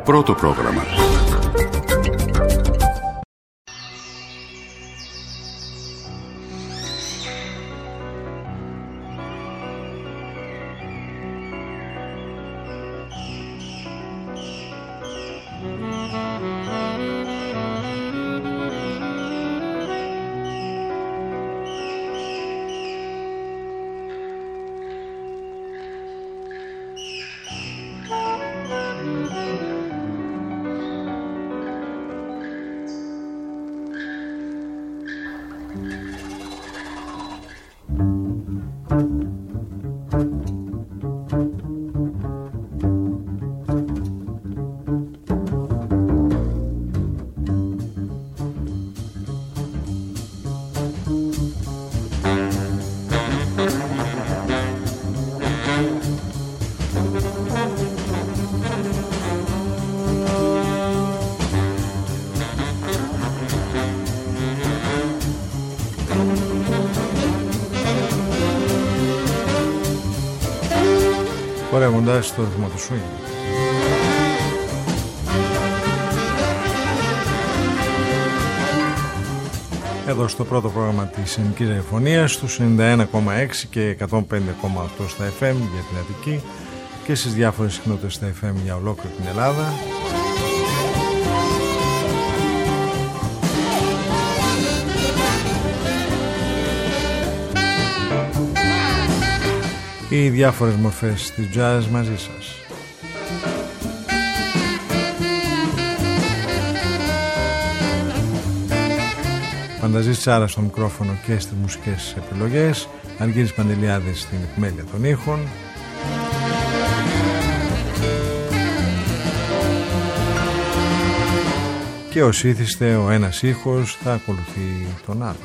Πρώτο πρόγραμμα. Παραγοντάς στο ρυθμό του swing. Εδώ στο πρώτο πρόγραμμα της ελληνικής ραδιοφωνίας στους 91,6 και 105,8 στα FM για την Αττική και στις διάφορες συχνότητες στα FM για ολόκληρη την Ελλάδα. Οι διάφορες μορφές της jazz μαζί σας. Φανταζής Τσάρα στο μικρόφωνο και στις μουσικές επιλογές, Αργύρης Παντελιάδης στην επιμέλεια των ήχων. Και ως ήθιστε ο ένας ήχος θα ακολουθεί τον άλλον.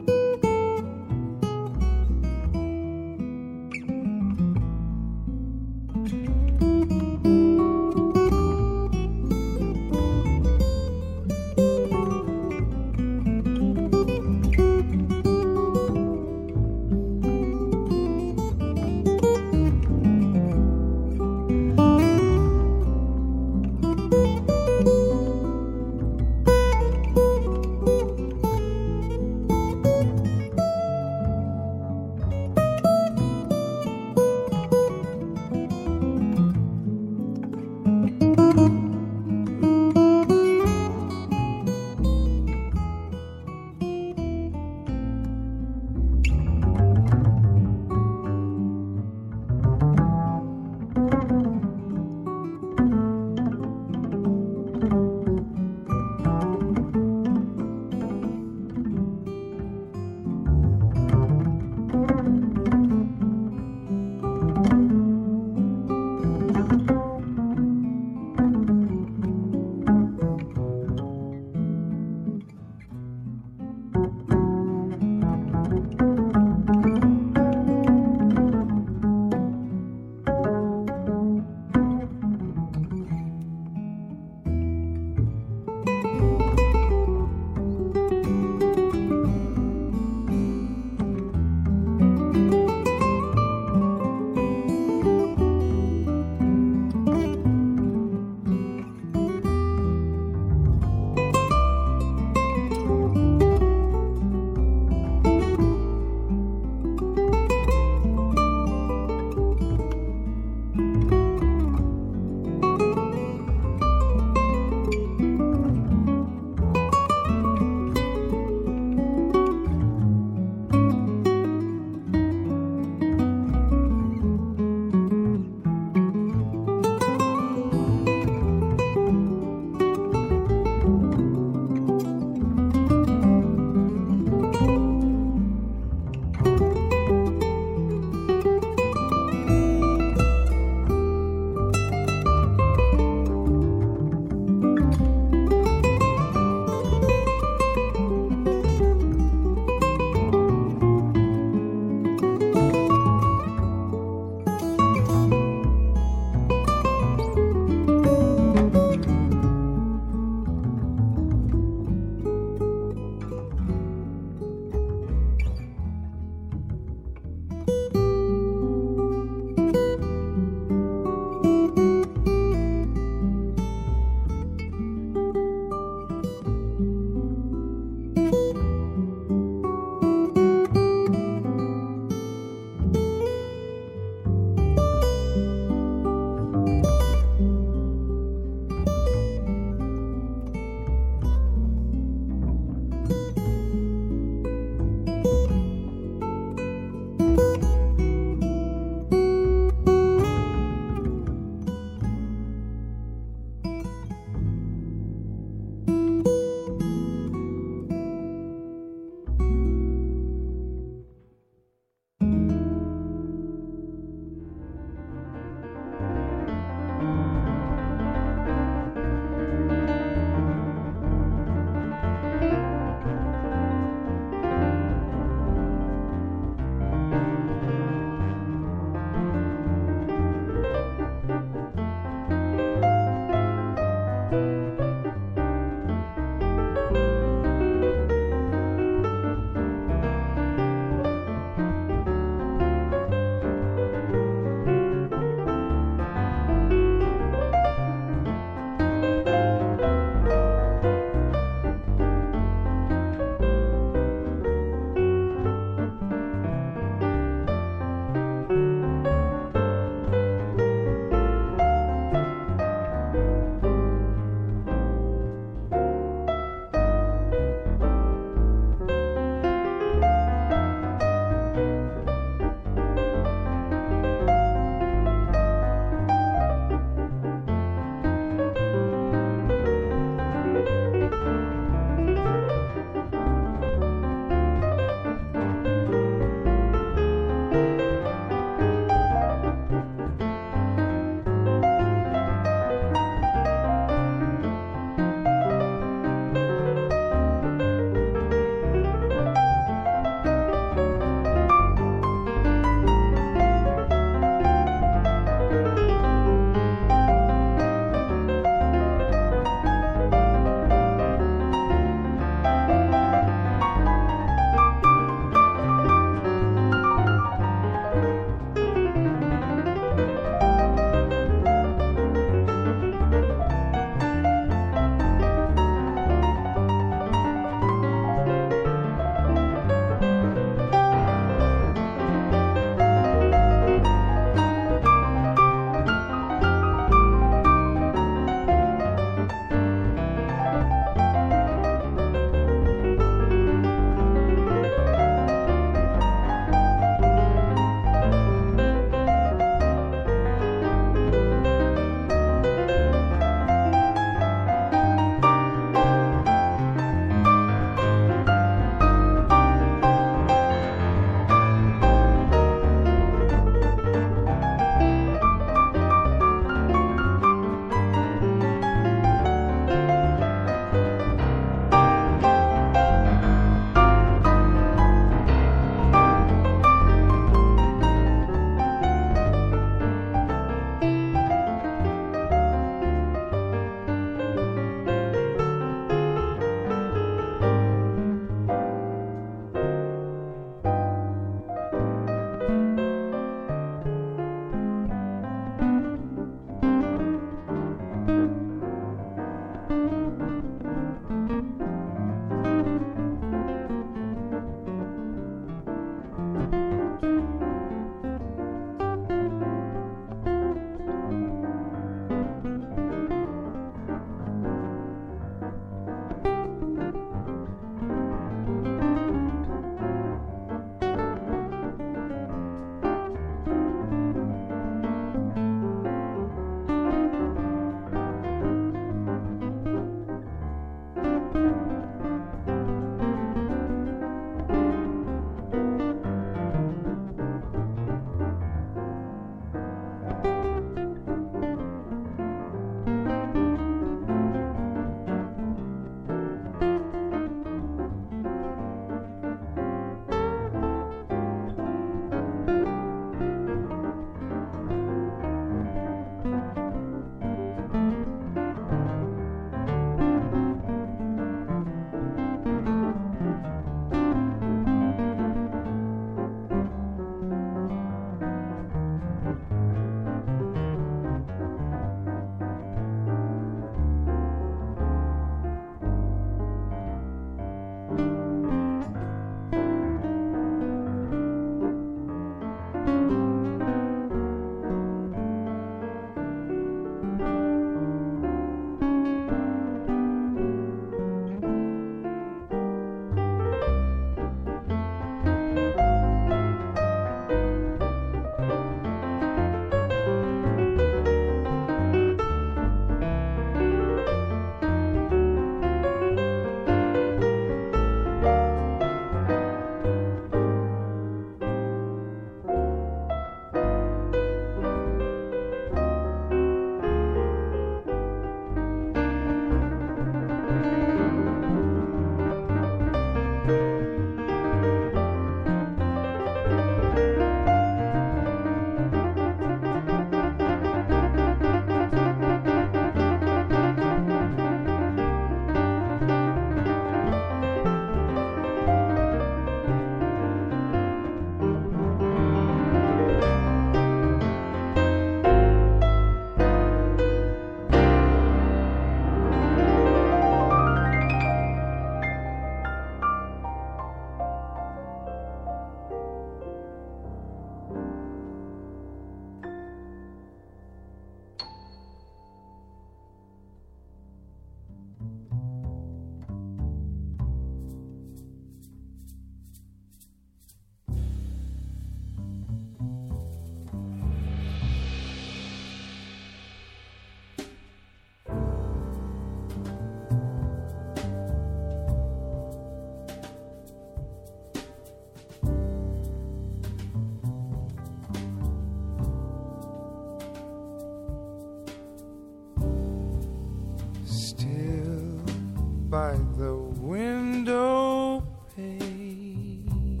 by the window pane,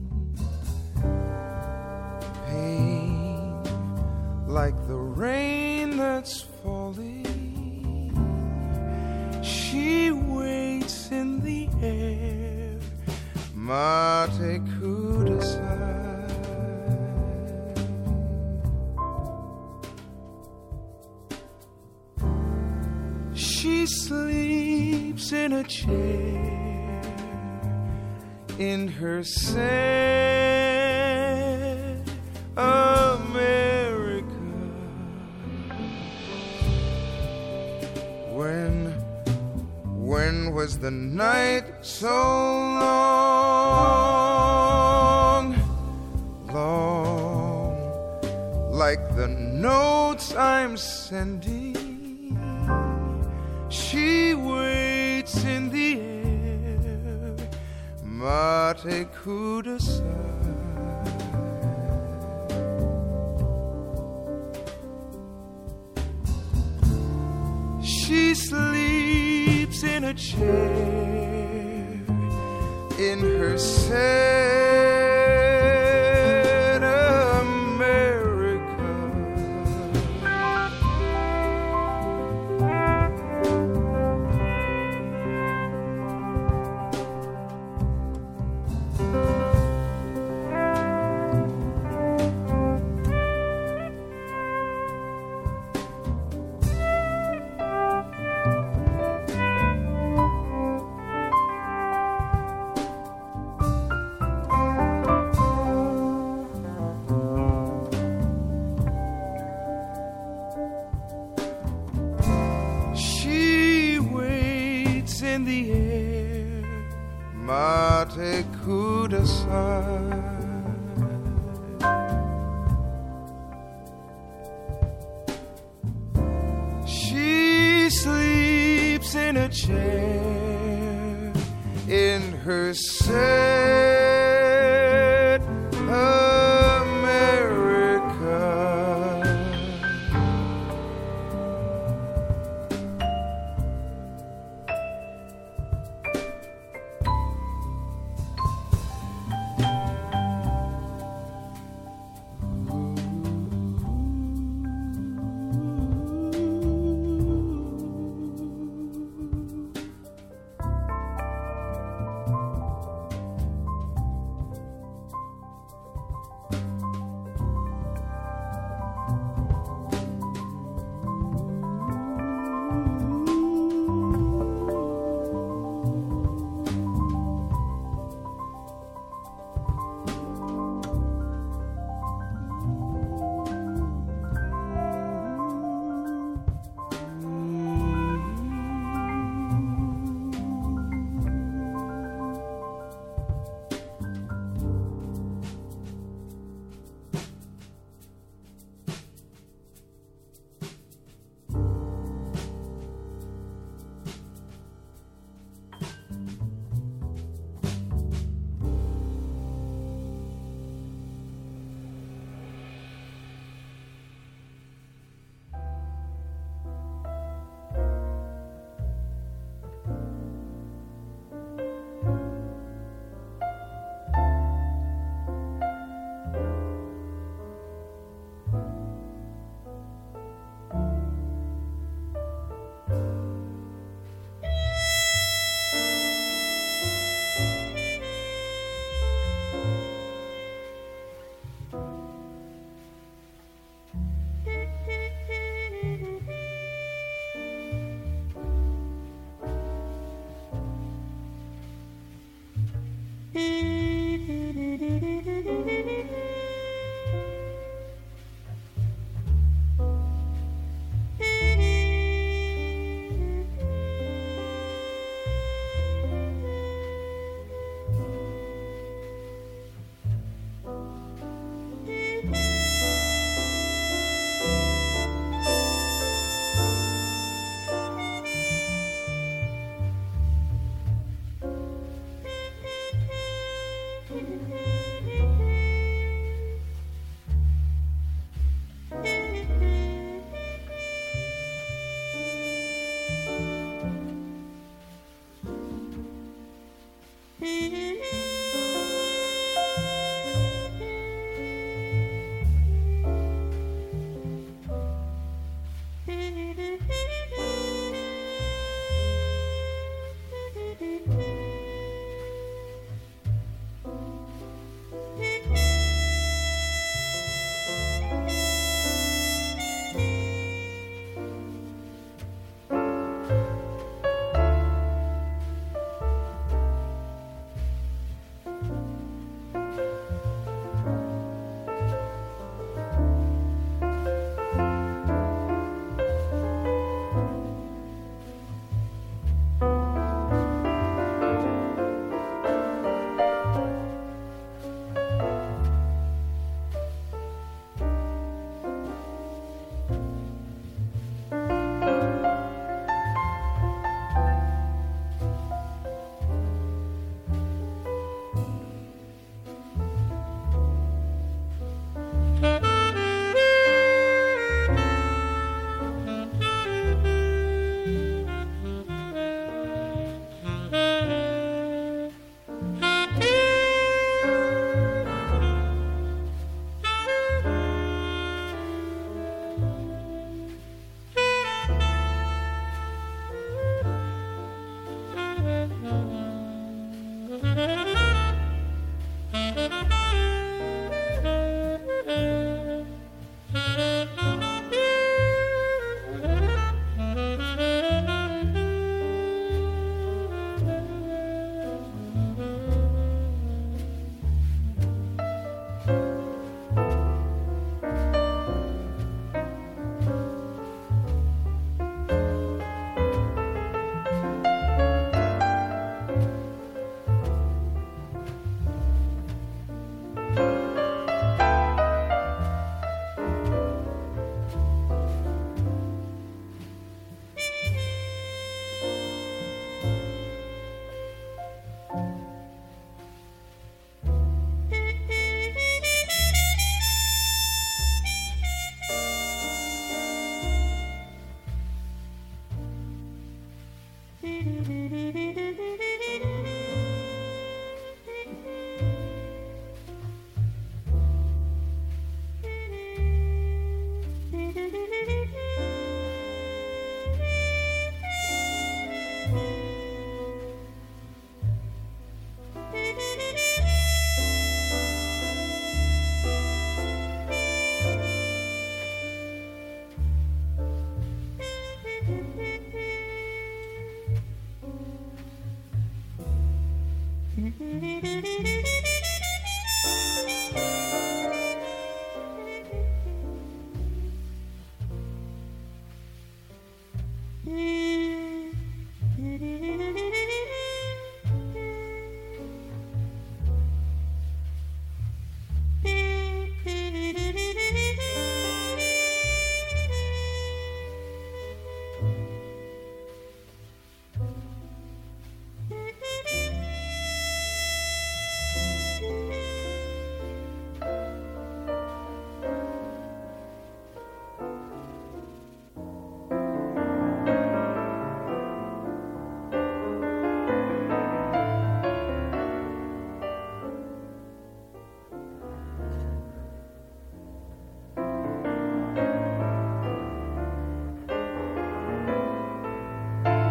pain like the rain that's falling. She waits in the air, mate kudasai. She sleeps in a chair in her sad America. When was the night so long, long, like the notes I'm sending? She waits in the air, mate kudasai. She sleeps in a chair in her sad America. Mate kudasai. She sleeps in a chair in her sad America.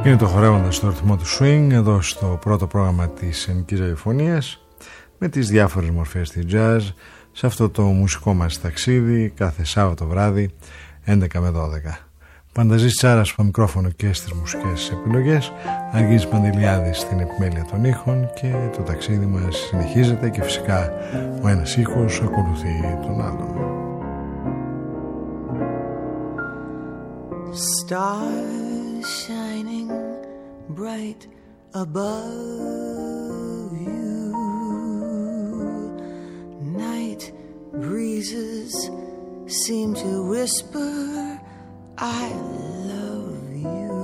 Είναι το χορεύοντας στο ρυθμό του swing εδώ στο πρώτο πρόγραμμα της ελληνικής ραδιοφωνίας με τις διάφορες μορφές της jazz σε αυτό το μουσικό μας ταξίδι κάθε Σάββατο βράδυ 11 με 12. Πανταζής Τσάρας στο μικρόφωνο και στις μουσικές επιλογές, Αργύρης Παντελιάδης στην επιμέλεια των ήχων και το ταξίδι μας συνεχίζεται και φυσικά ο ένας ήχος ακολουθεί τον άλλον. Stars shining bright above you, night breezes seem to whisper I love you,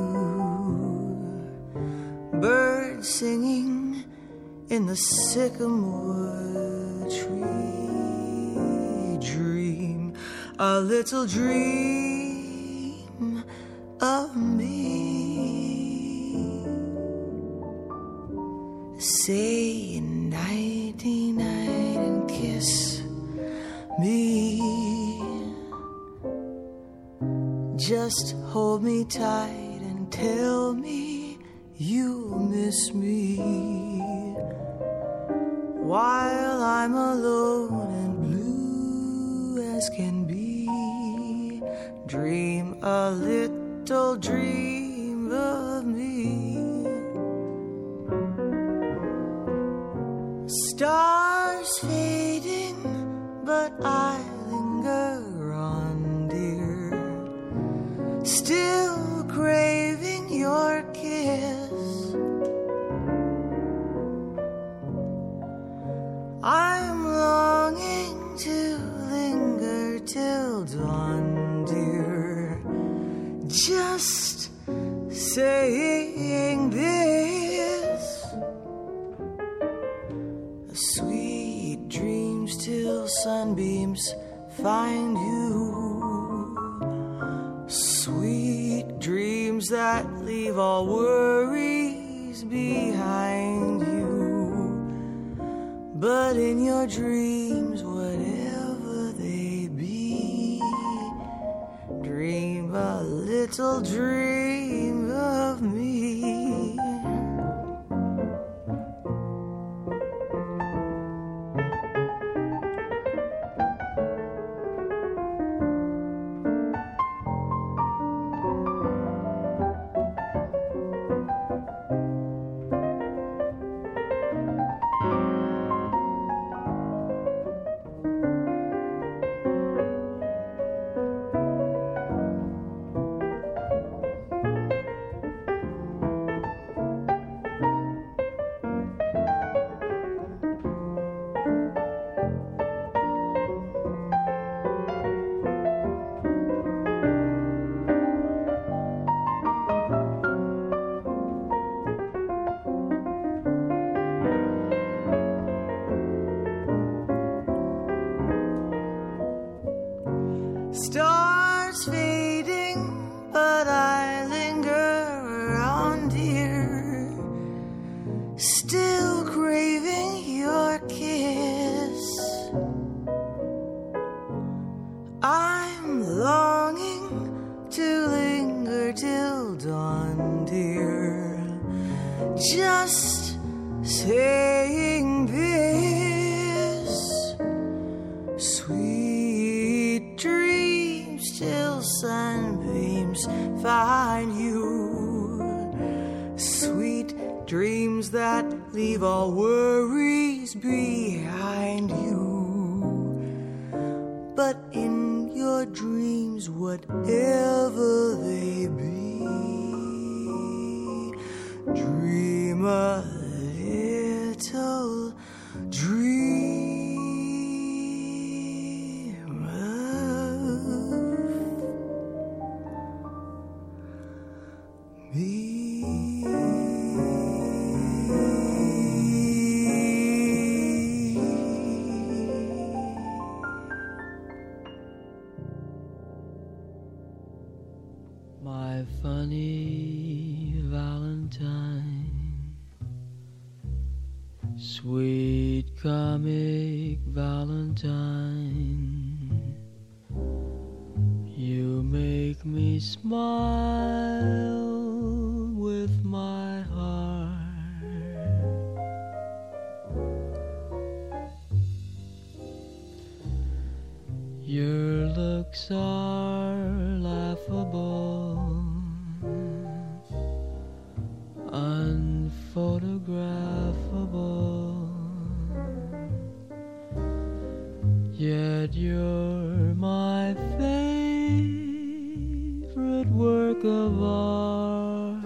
birds singing in the sycamore tree, dream a little dream of me. Say nighty-night and kiss me. Just hold me tight and tell me you miss me. While I'm alone and blue as can be, dream a little dream of me. Stars fading, but I linger on, dear, still craving your kiss. I'm longing to linger till dawn, dear, just saying this. Sweet dreams till sunbeams find you, sweet dreams that leave all worries behind you. But in your dreams, whatever they be, dream a little dream of me. Stars fading, but I linger on, dear, still craving your kiss. I'm longing to linger till dawn, dear, just saying this. Sweet dreams till sunbeams find you, sweet dreams that leave all worries behind you. But in your dreams, whatever they be, dream a little dream of me. My funny Valentine, sweet comic Valentine, you make me smile with work of art.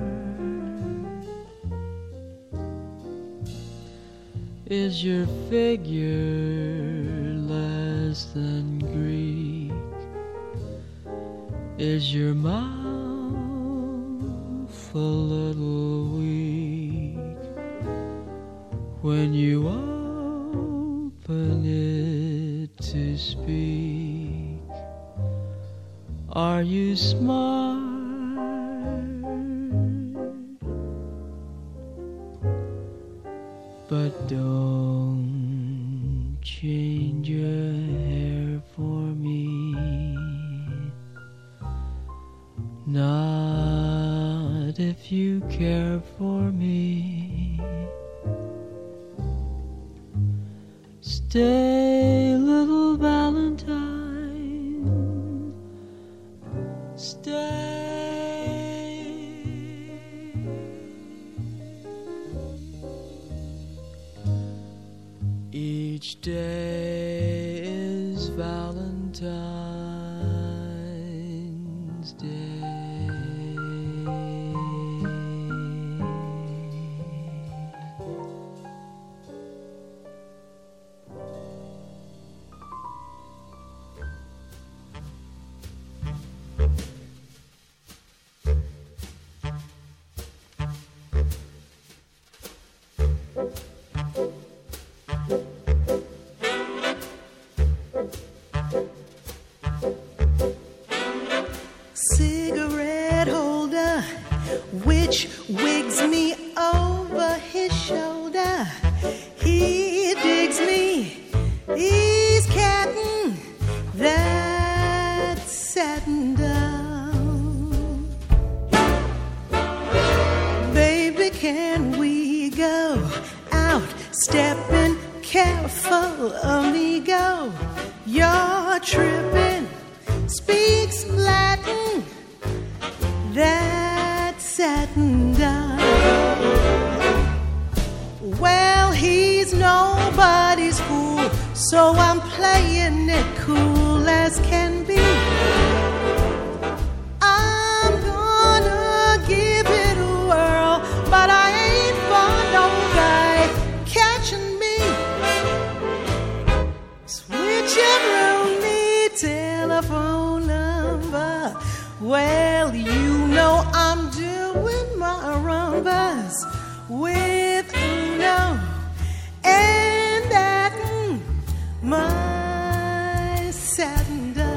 Is your figure less than Greek? Is your mouth a little weak when you open it to speak? Are you smart? But don't change your hair for me, not if you care for me. Stay, little Valentine, stay. Each day is Valentine's Day. Cigarette holder, which wigs me over his shoulder. He digs me, he's catting that satin down. Baby, can we go out stepping careful, amigo? You're tripping, speaks Latin, that satin down. Well, he's nobody's fool, so I'm playing it cool as can be. I'm gonna give it a whirl, but I ain't for no guy catching me. Switch your only telephone number. Well, you know I'm doing my rumbas with Uno and that my satin dove.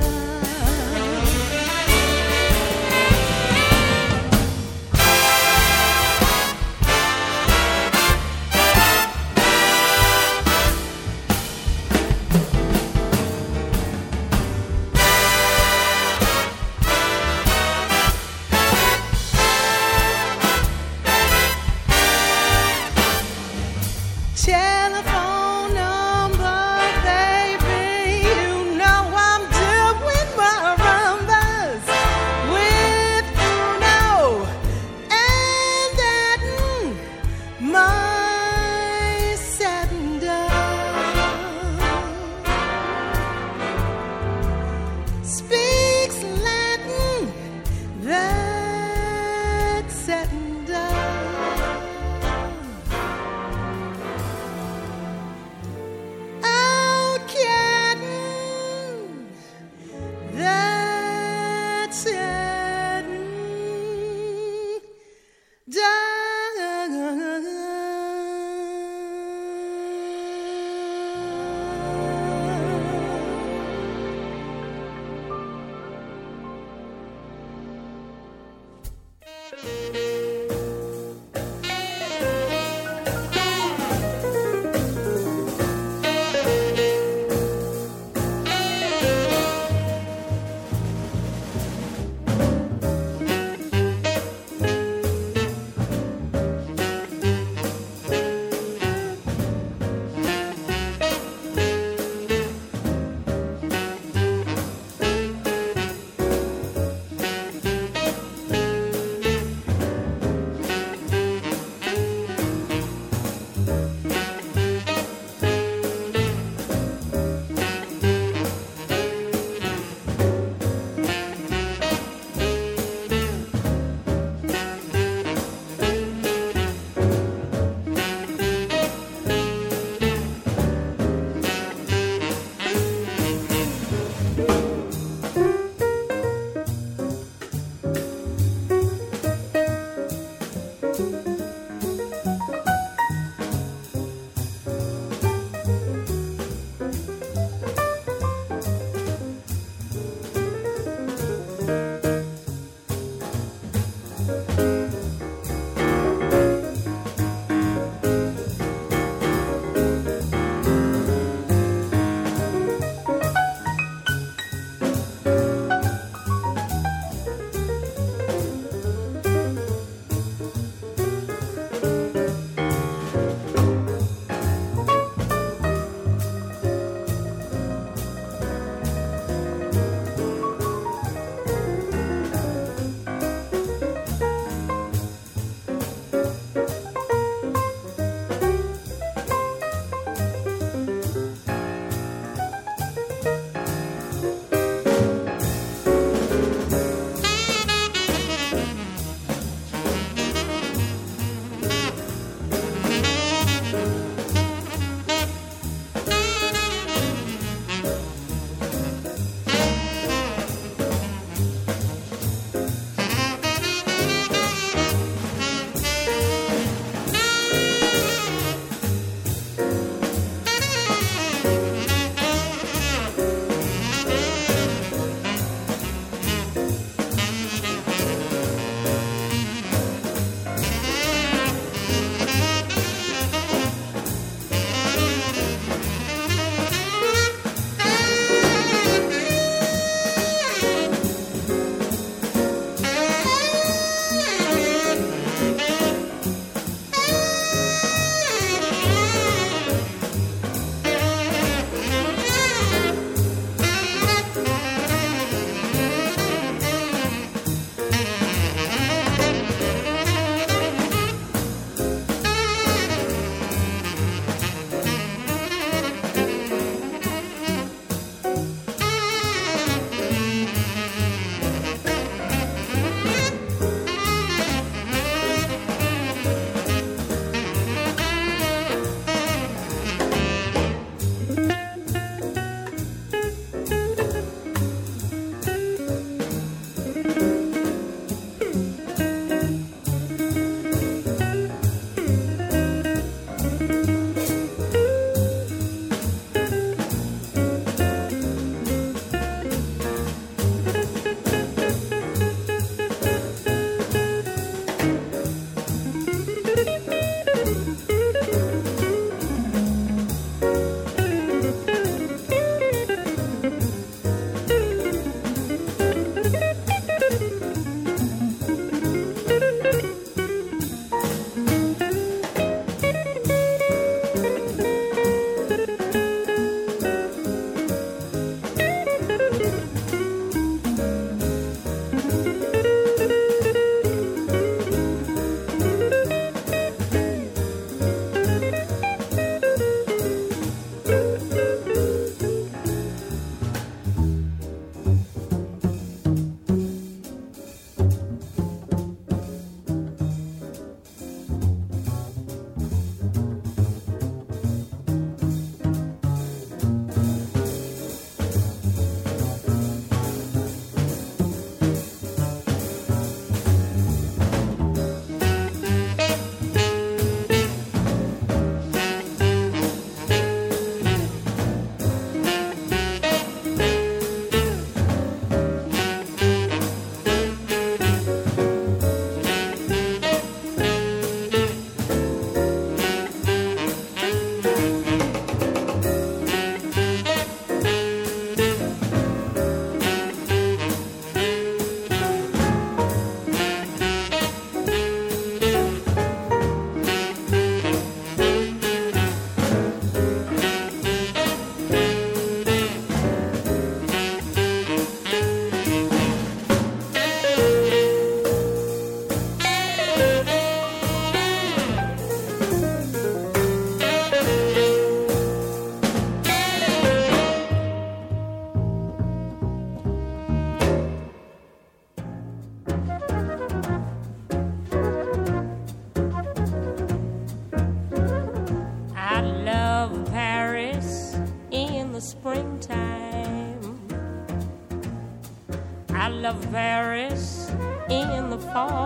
of Paris in the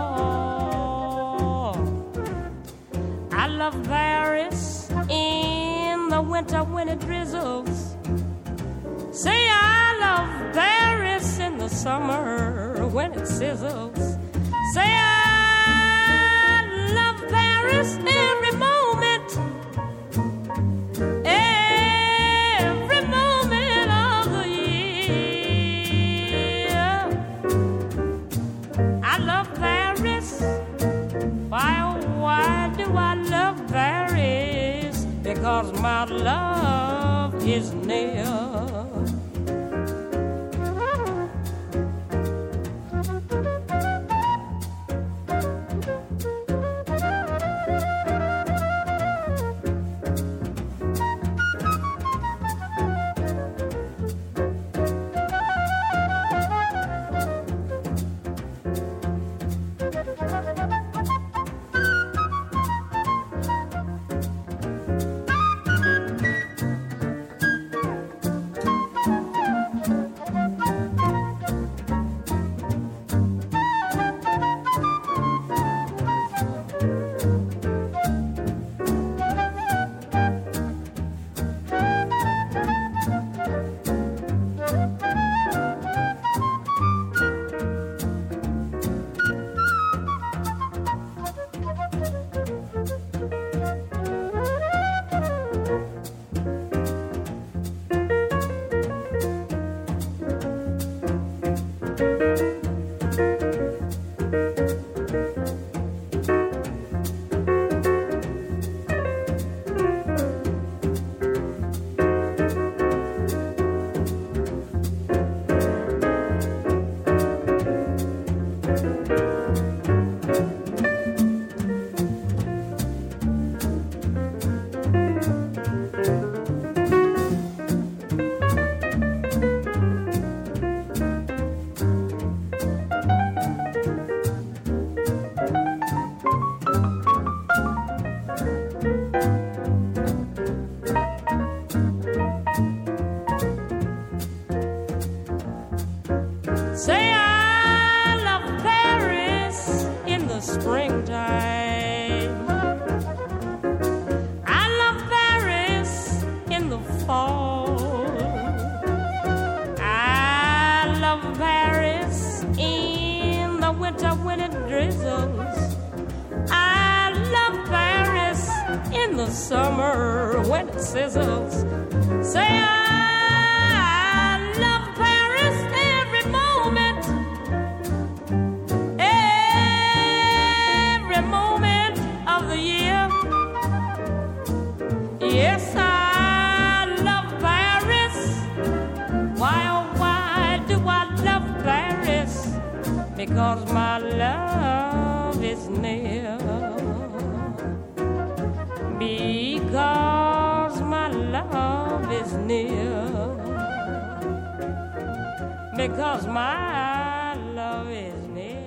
fall. I love Paris in the winter when it drizzles. Say I love Paris in the summer when it sizzles. Say I I love Paris. Why, oh, why do I love Paris? Because my love is near. Summer when it sizzles. Say I love Paris every moment of the year. Yes, I love Paris. Why, oh, why do I love Paris? Because my love is near. Because my love is near. Because my love is near.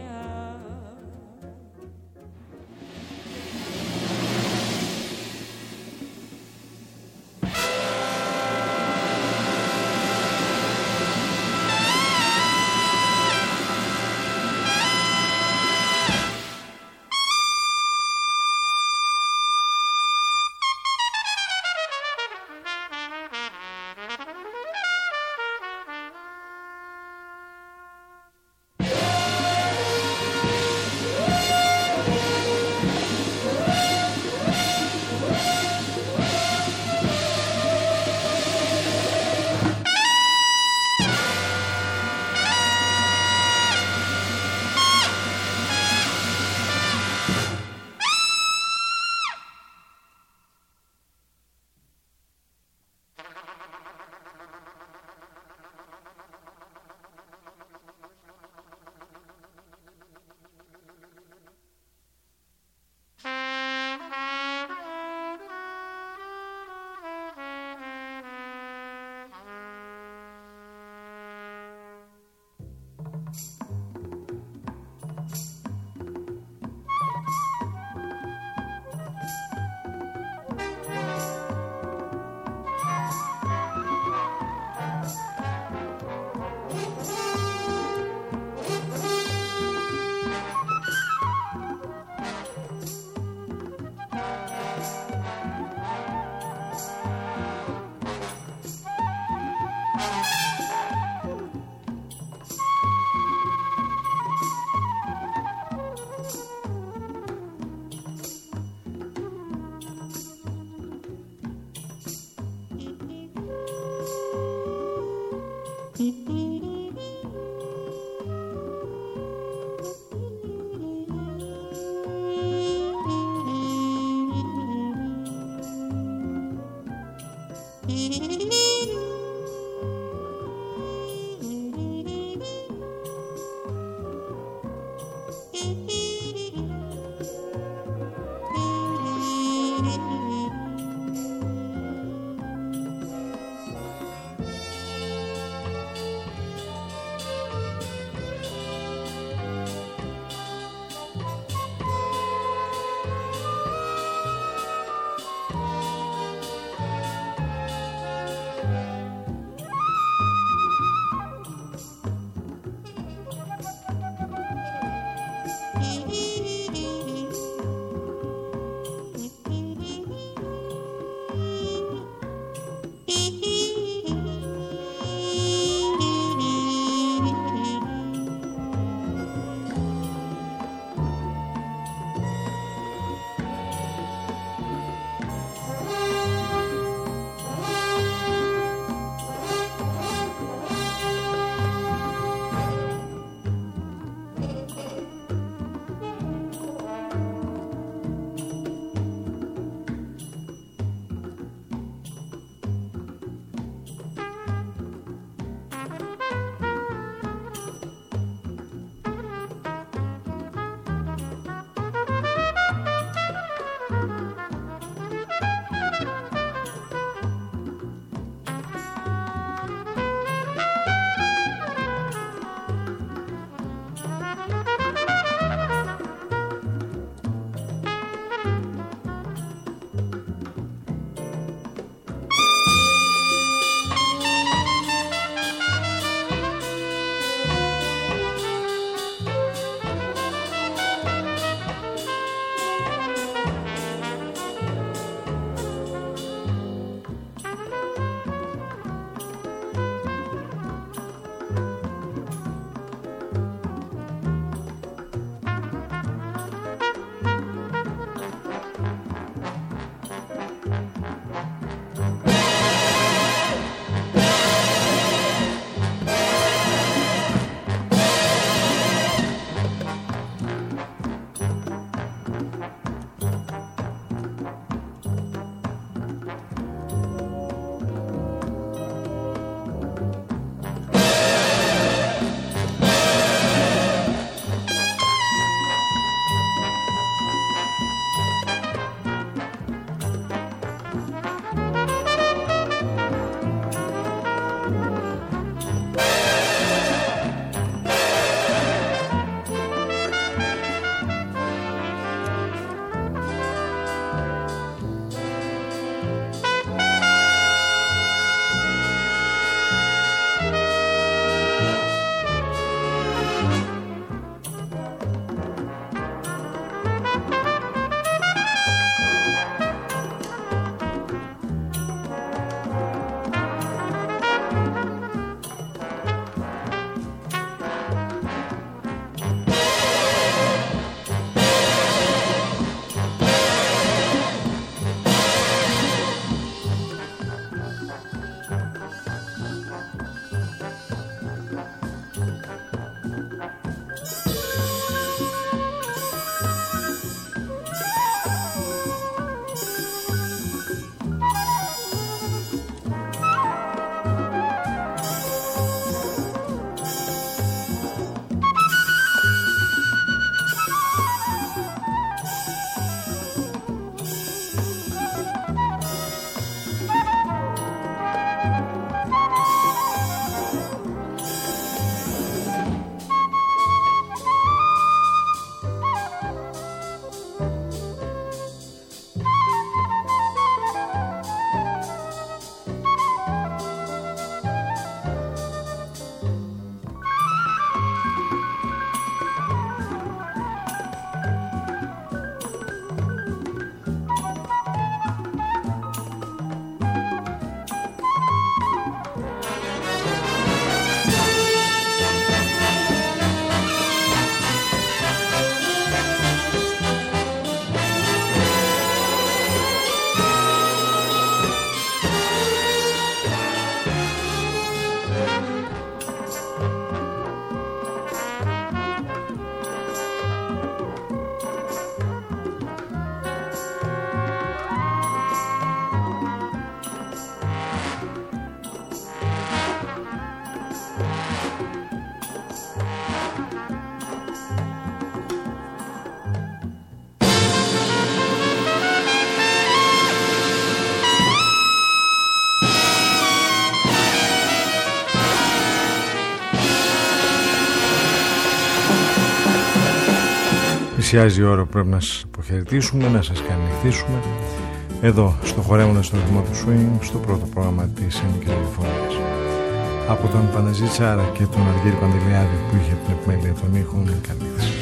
Πλησιάζει η ώρα που πρέπει να σας αποχαιρετήσουμε, να σας καληνυχτήσουμε εδώ στο Χορεύοντας στο ρυθμό του Swing, στο πρώτο πρόγραμμα της Εμικροδιοφωνίας. Από τον Παναζή Τσάρα και τον Αργύρη Παντελιάδη που είχε την επιμέλεια των ήχων, καληνύχτα.